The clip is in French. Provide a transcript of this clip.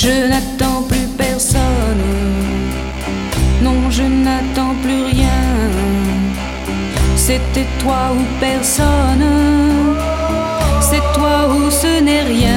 Je n'attends plus personne, non je n'attends plus rien. C'était toi ou personne, c'est toi ou ce n'est rien.